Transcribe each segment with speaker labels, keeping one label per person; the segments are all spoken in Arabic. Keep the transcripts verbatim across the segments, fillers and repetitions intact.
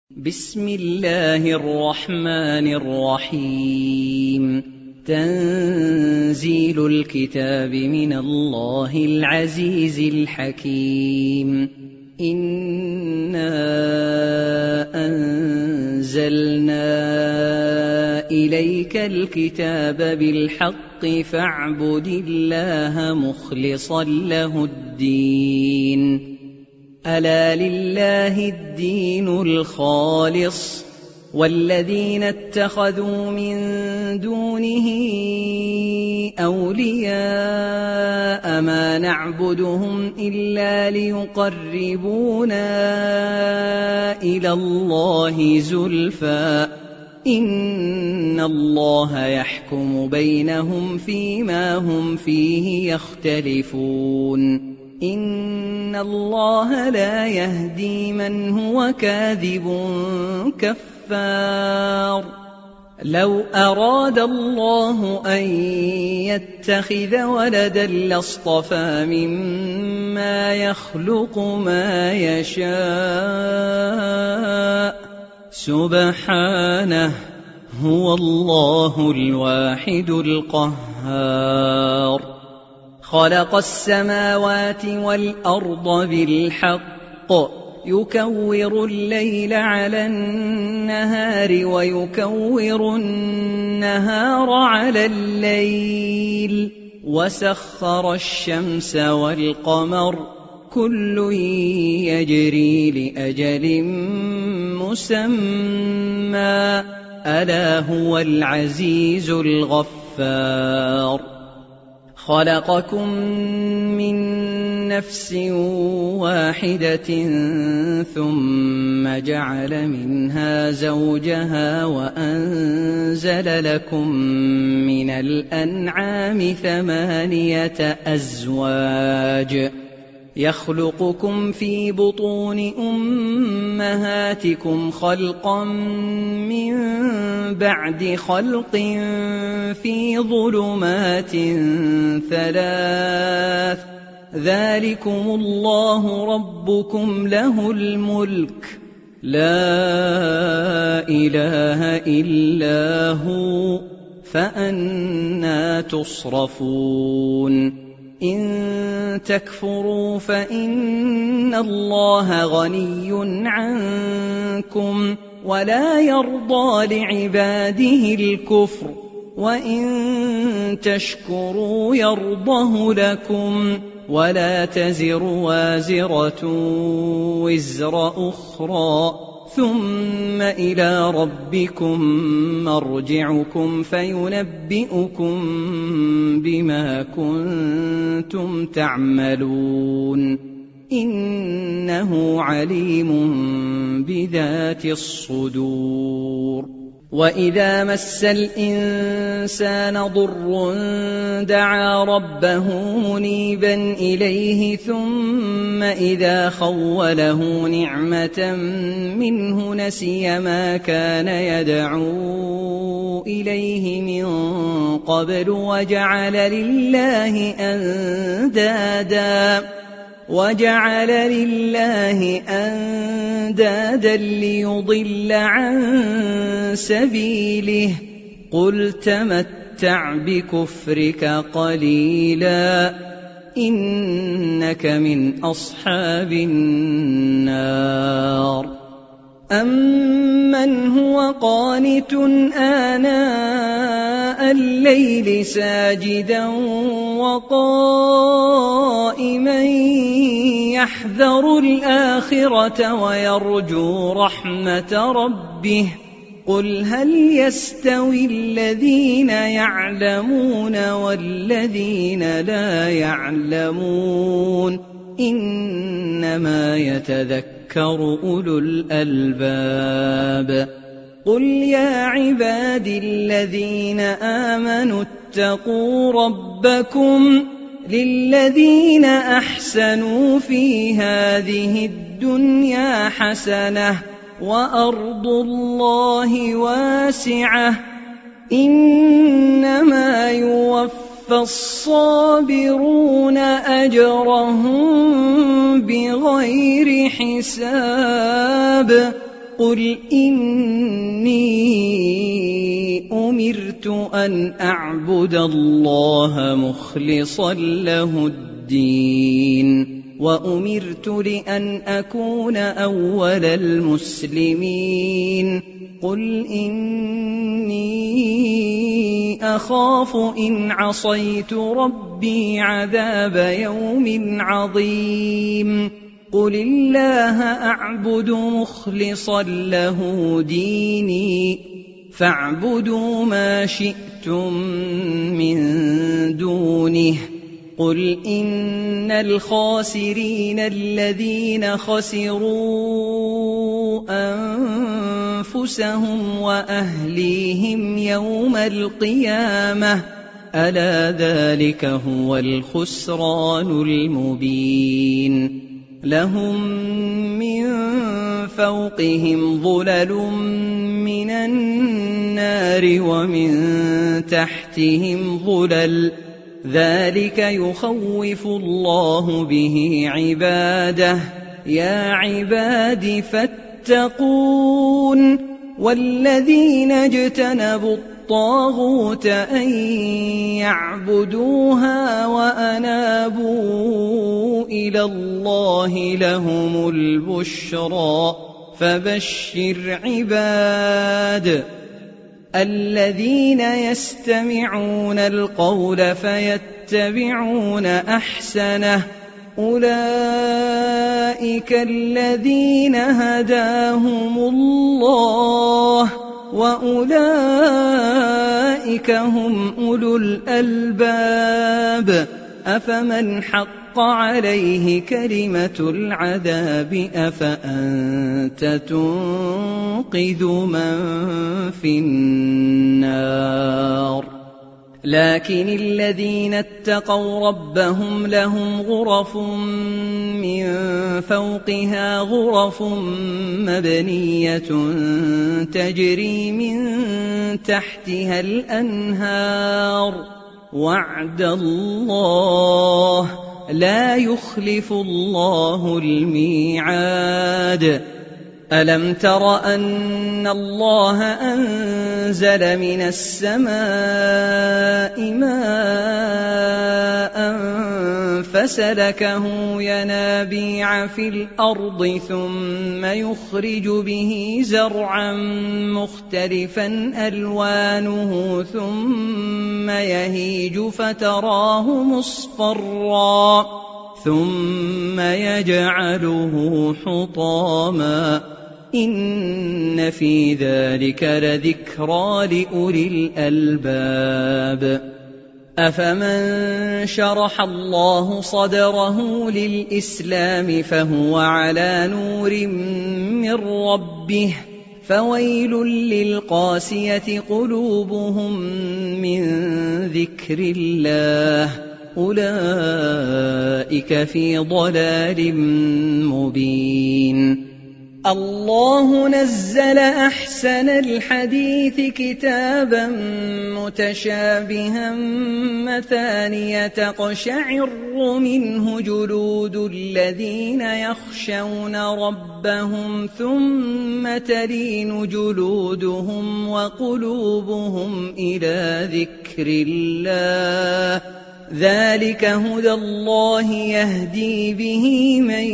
Speaker 1: بسم الله الرحمن الرحيم. تنزيل الكتاب من الله العزيز الحكيم. إنا أنزلنا إليك الكتاب بالحق فاعبد الله مخلصا له الدين. ألا لله الدين الخالص والذين اتخذوا من دونه أولياء ما نعبدهم إلا ليقربونا إلى الله زلفى إن الله يحكم بينهم فيما هم فيه يختلفون. إن الله لا يهدي من هو كاذب كفار. لو أراد الله أن يتخذ ولدا لاصطفى مما يخلق ما يشاء سبحانه هو الله الواحد القهار. خلق السماوات والأرض بالحق يكور الليل على النهار ويكور النهار على الليل وسخر الشمس والقمر كل يجري لأجل مسمى ألا هو العزيز الغفار. خلقكم من نفس واحدة ثم جعل منها زوجها وأنزل لكم من الأنعام ثمانية أزواج يخلقكم في بطون أمهاتكم خلقا من بعد خلق في ظلمات ثلاث ذلكم الله ربكم له الملك لا إله إلا هو فأنى تصرفون. إن تكفروا فإن الله غني عنكم ولا يرضى لعباده الكفر وإن تشكروا يرضه لكم ولا تزر وازرة وزر أخرى ثم إلى ربكم مرجعكم فينبئكم بما كنتم تعملون إنه عليم بذات الصدور. وإذا مس الإنسان ضر دعا ربه منيبا إليه ثم إذا خوله نعمة منه نسي ما كان يدعو إليه من قبل وجعل لله أندادا وجعل لله أندادا ليضل عن سبيله قل تمتع بكفرك قليلا إنك من أصحاب النار. أمن هو قانت آناء الليل ساجدا وقائما يحذر الآخرة ويرجو رحمة ربه قل هل يستوي الذين يعلمون والذين لا يعلمون إنما يتذكر أولو الألباب. قل يا عبادي الذين آمنوا اتقوا ربكم للذين أحسنوا في هذه الدنيا حسنة وأرض الله واسعة إنما يوفى فالصابرون أجرهم بغير حساب قل إني أمرت أن أعبد الله مخلصا له الدين وأمرت لأن أكون أول المسلمين قل إني أخاف إن عصيت ربي عذاب يوم عظيم قل الله أعبد مخلصا له ديني فاعبدوا ما شئتم من دونه قل إن الخاسرين الذين خسروا أنفسهم وأهليهم يوم القيامة ألا ذلك هو الخسران المبين لهم من فوقهم ظلل من النار ومن تحتهم ظلل ذلك يخوف الله به عباده يا عباد فاتقون والذين اجتنبوا الطاغوت أن يعبدوها وأنابوا إلى الله لهم البشرى فبشر عباد الذين يستمعون القول فيتبعون أحسنه أولئك الذين هداهم الله وأولئك هم أولو الألباب أفمن حق عليه كلمة العذاب أفأنت تنقذ من في النار لكن الذين اتقوا ربهم لهم غرف من فوقها غرف مبنية تجري من تحتها الأنهار وعد الله لا يخلف الله الميعاد ألم تر أن الله أنزل من السماء ماء فسلكه ينابيع في الأرض ثم يخرج به زرعا مختلفا ألوانه ثم يهيج فتراه مصفرا ثم يجعله حطاما إن في ذلك لذكرى لأولي الألباب أفمن شرح الله صدره للإسلام فهو على نور من ربه فويل للقاسية قلوبهم من ذكر الله أولئك في ضلال مبين الله نزل أحسن الحديث كتابا متشابها مثانية تقشعر منه جلود الذين يخشون ربهم ثم تلين جلودهم وقلوبهم إلى ذكر الله ذلك هدى الله يهدي به من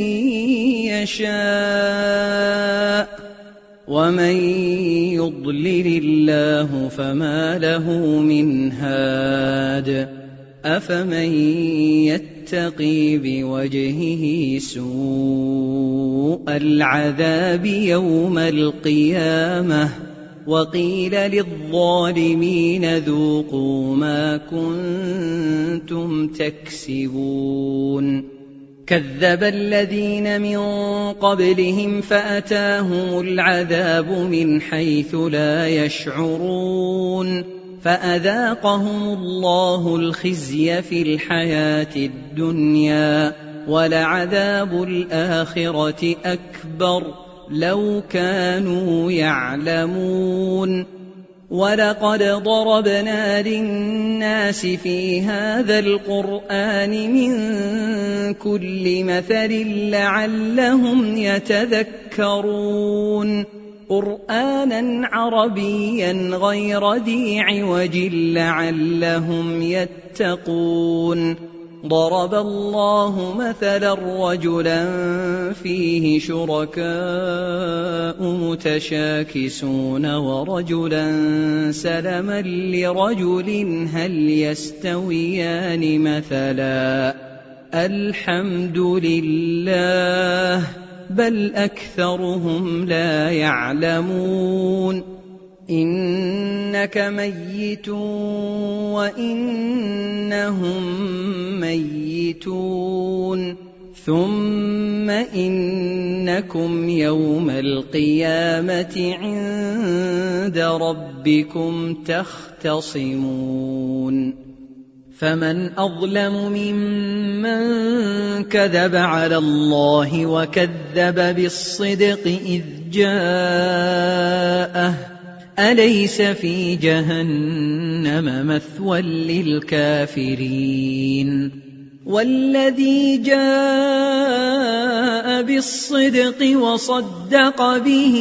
Speaker 1: يشاء ومن يضلل الله فما له من هاد أفمن يتقي بوجهه سوء العذاب يوم القيامة وقيل للظالمين ذوقوا ما كنتم تكسبون كذب الذين من قبلهم فأتاهم العذاب من حيث لا يشعرون فأذاقهم الله الخزي في الحياة الدنيا ولعذاب الآخرة أكبر لو كانوا يعلمون ولقد ضربنا للناس في هذا القرآن من كل مثل لعلهم يتذكرون قرآنا عربيا غير ذي عوج لعلهم يتقون. ضرب الله مثلا رجلا فيه شركاء متشاكسون ورجلا سلما لرجل هل يستويان مثلا الحمد لله بل أكثرهم لا يعلمون. إنك ميت وإنهم ميتون ثم إنكم يوم القيامة عند ربكم تختصمون. فمن أظلم ممن كذب على الله وكذب بالصدق إذ جاءه أليس في جهنم مثوى للكافرين. والذي جاء بالصدق وصدق به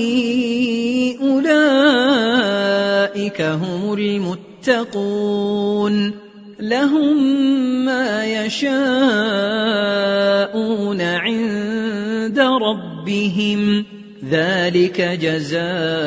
Speaker 1: أولئك هم المتقون لهم ما يشاءون عند ربهم ذلك جزاء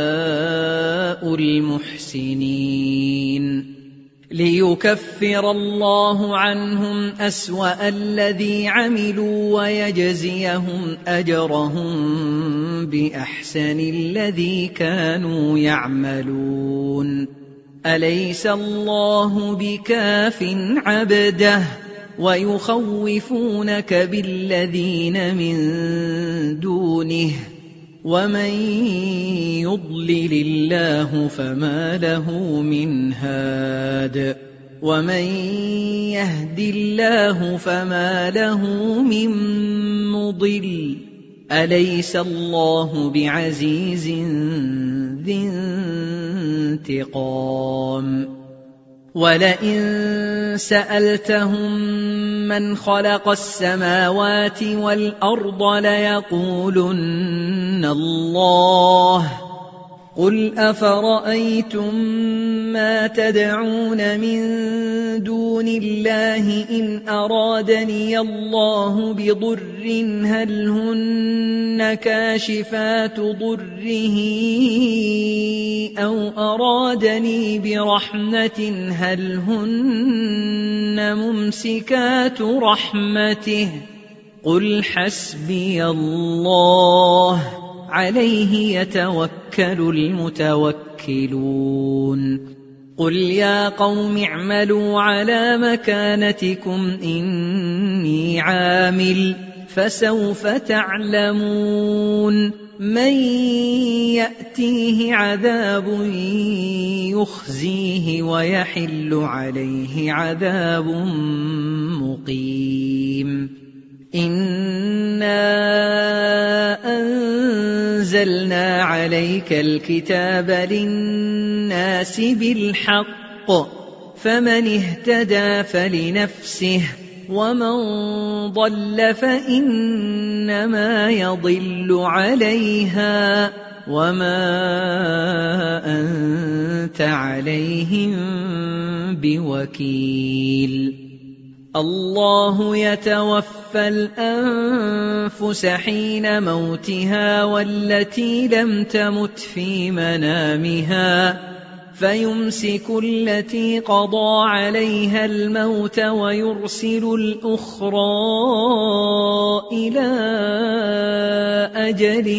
Speaker 1: المحسنين. ليكفر الله عنهم أسوأ الذي عملوا ويجزيهم أجرهم بأحسن الذي كانوا يعملون. أليس الله بكاف عبده ويخوفونك بالذين من دونه ومن يضلل الله فما له من هاد ومن يهد الله فما له من مضل. أليس الله بعزيز ذي انتقام. ولئن سألتهم من خلق السماوات والأرض ليقولن الله قل أفرأيتم ما تدعون من دون الله إن أرادني الله بضر هل هن كاشفات ضره أو أرادني برحمة هل هن ممسكات رحمته قل حسبي الله عليه يتوكل المتوكلون. قل يا قوم اعملوا على مكانتكم إني عامل فسوف تعلمون من يأتيه عذاب يخزيه ويحل عليه عذاب مقيم. إنا أنزلنا عليك الكتاب للناس بالحق فمن اهتدى فلنفسه ومن ضل فإنما يضل عليها وما أنت عليهم بوكيل. الله يتوفى الأنفس حين موتها والتي لم تمت في منامها فيمسك التي قضى عليها الموت ويرسل الأخرى إلى أجل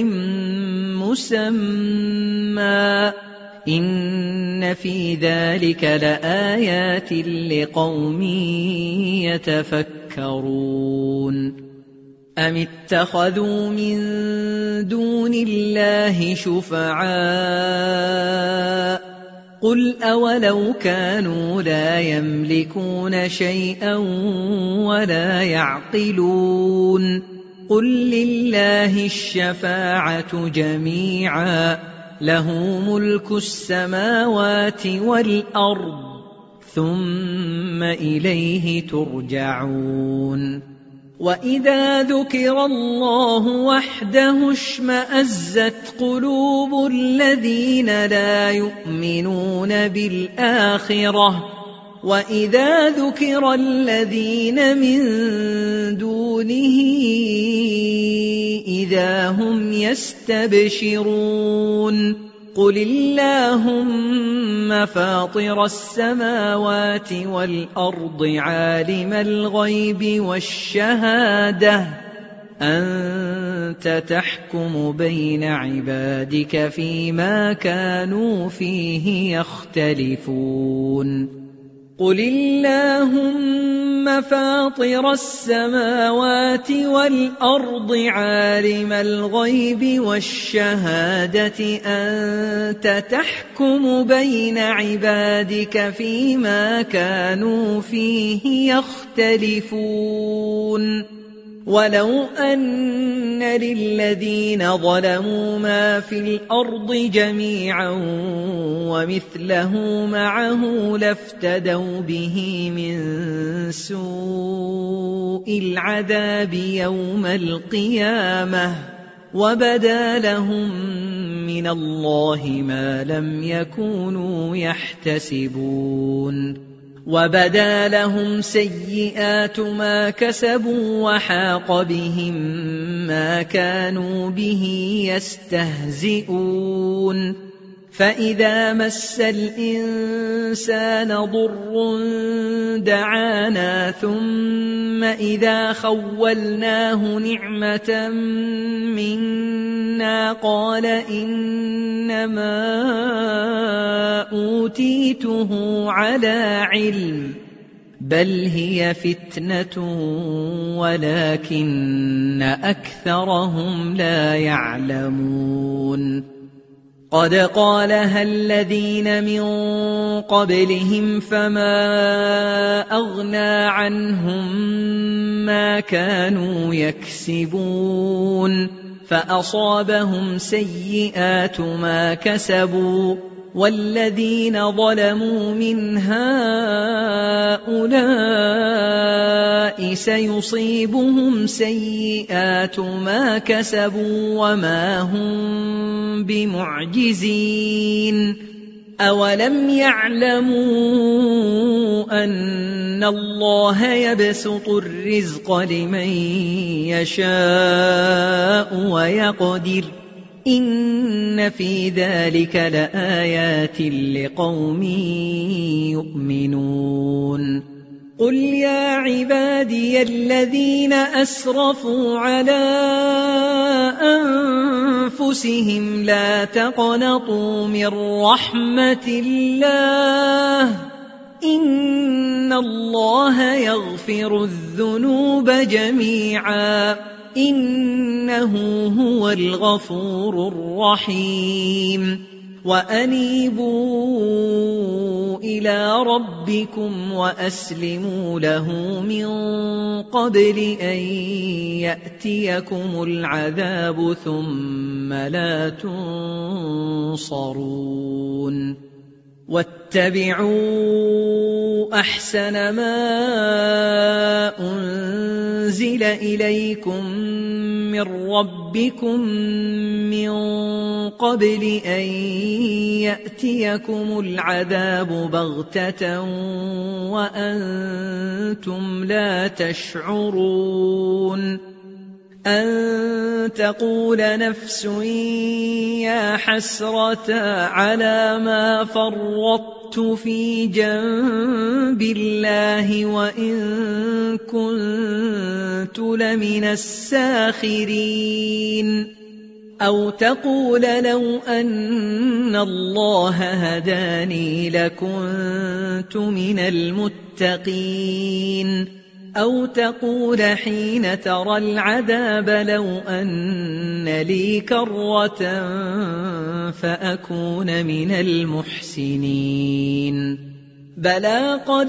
Speaker 1: مسمى إن في ذلك لآيات لقوم يتفكرون. أم اتخذوا من دون الله شفعاء قل أولو كانوا لا يملكون شيئا ولا يعقلون قل لله الشفاعة جميعا له ملك السماوات والأرض ثم إليه ترجعون. وإذا ذكر الله وحده اشمأزت قلوب الذين لا يؤمنون بالآخرة وإذا ذكر الذين من دونه إذا هم يستبشرون قل اللهم فاطر السماوات والأرض عالم الغيب والشهادة أنت تحكم بين عبادك فيما كانوا فيه يختلفون قل اللهم فاطر السماوات والأرض عالم الغيب والشهادة أنت تحكم بين عبادك فيما كانوا فيه يختلفون ولو أن للذين ظلموا ما في الأرض جميعا ومثله معه لافتدوا به من سوء العذاب يوم القيامة وبدا لهم من الله ما لم يكونوا يحتسبون وبدا لهم سيئات ما كسبوا وحاق بهم ما كانوا به يستهزئون فإذا مس الإنسان ضر دعانا ثم إذا خولناه نعمة منا قال إنما أوتيته على علم بل هي فتنة ولكن أكثرهم لا يعلمون قد قالها الذين من قبلهم فما أغنى عنهم ما كانوا يكسبون فأصابهم سيئات ما كسبوا والذين ظلموا من هؤلاء سيصيبهم سيئات ما كسبوا وما هم بمعجزين أولم يعلموا أن الله يبسط الرزق لمن يشاء ويقدر إن في ذلك لآيات لقوم يؤمنون قل يا عبادي الذين أسرفوا على أنفسهم لا تقنطوا من رحمة الله إن الله يغفر الذنوب جميعا إنه هو الغفور الرحيم وأنيبوا إلى ربكم وأسلموا له من قبل أن يأتيكم العذاب ثم لا تنصرون واتبعوا أحسن ما أنزل إليكم من ربكم من قبل أن يأتيكم العذاب بغتة وأنتم لا تشعرون أن تقول نفس يا حسرة على ما فرطت في جنب الله وإن كنت لمن الساخرين أو تقول لو أن الله هداني لكنت من المتقين أو تقول حين ترى العذاب لو أن لي كرة فأكون من المحسنين بلى قد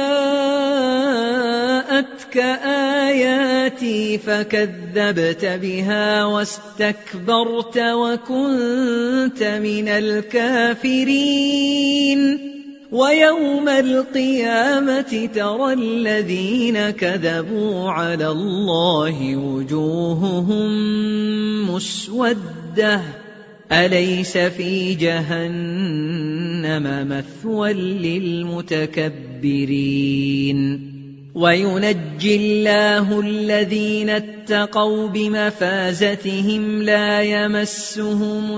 Speaker 1: جاءتك آياتي فكذبت بها واستكبرت وكنت من الكافرين ويوم القيامة ترى الذين كذبوا على الله وجوههم مسودة أليس في جهنم مثوى للمتكبرين وينجي الله الذين اتقوا بمفازتهم لا يمسهم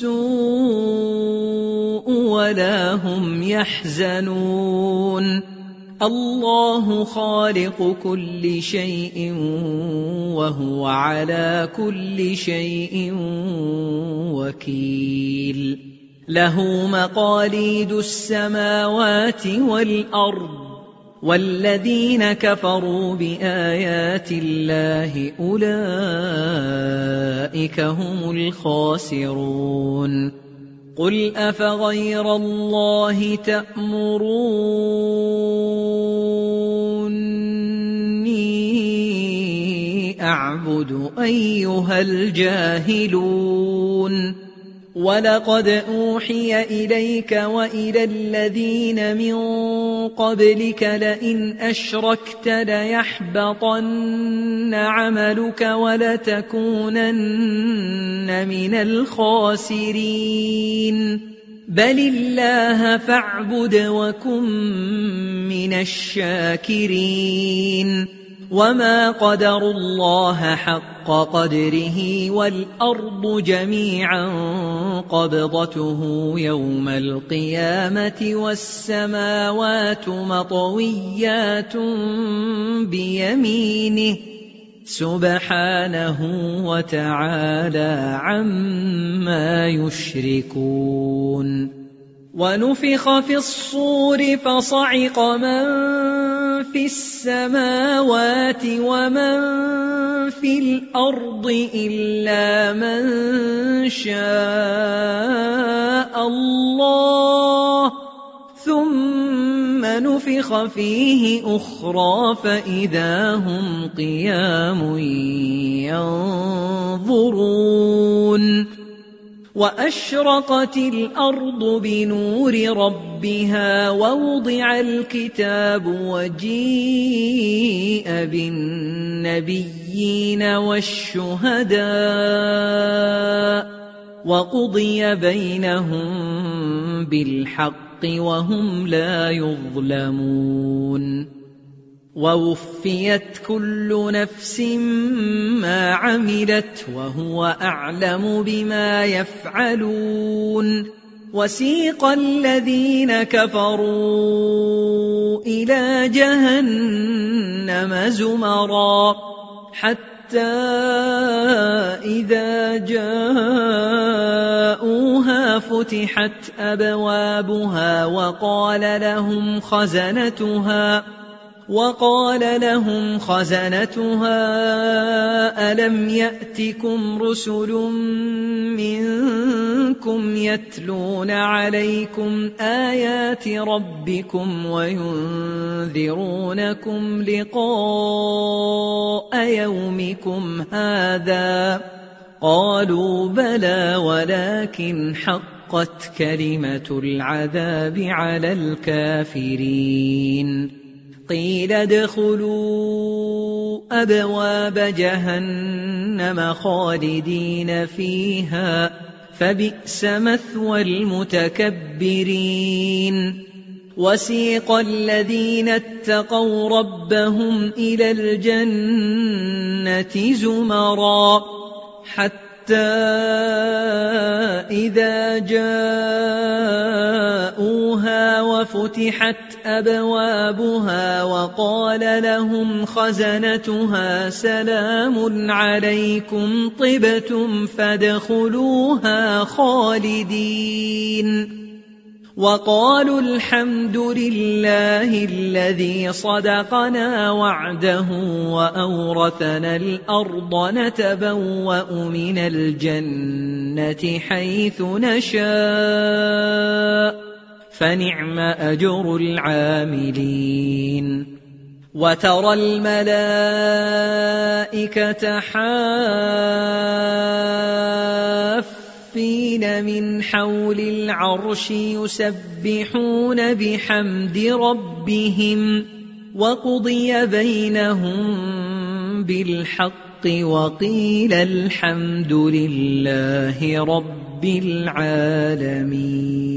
Speaker 1: السوء ولا هم يحزنون الله خالق كل شيء وهو على كل شيء وكيل له مقاليد السماوات والأرض والذين كفروا بآيات الله أولئك هم الخاسرون قل أفغير الله تأمروني أعبد أيها الجاهلون ولقد أوحي إليك وإلى الذين من قبلك لئن أشركت ليحبطن عملك ولتكونن من الخاسرين بل الله فاعبد وكن من الشاكرين وما قدروا الله حق قدره والأرض جميعا قبضته يوم القيامة والسماوات مطويات بيمينه سبحانه وتعالى عما يشركون ونفخ في الصور فصعق من في السماوات ومن في الأرض إلا من شاء الله ثم نفخ فيه أخرى فإذا هم قيام ينظرون وأشرقت الأرض بنور ربها ووضع الكتاب وجيء بالنبيين والشهداء وقضي بينهم بالحق وهم لا يظلمون ووفيت كل نفس ما عملت وهو أعلم بما يفعلون وسيق الذين كفروا إلى جهنم زمرا حتى إذا جاءوها فتحت أبوابها وقال لهم خزنتها وقال لهم خزنتها ألم يأتكم رسل منكم يتلون عليكم آيات ربكم وينذرونكم لقاء يومكم هذا قالوا بلى ولكن حقت كلمة العذاب على الكافرين قيل ادخلوا أبواب جهنم خالدين فيها فبئس مثوى المتكبرين وسيق الذين اتقوا ربهم إلى الجنة زمرا حتى إذا جاءوها وفتحت أبوابها وقال لهم خزنتها سلام عليكم طبتم فادخلوها خالدين وقالوا الحمد لله الذي صدقنا وعده وأورثنا الأرض نتبوأ من الجنة حيث نشاء فنعم أجر العاملين وترى الملائكة حافين والصافين من حول العرش يسبحون بحمد ربهم وقضي بينهم بالحق وقيل الحمد لله رب العالمين.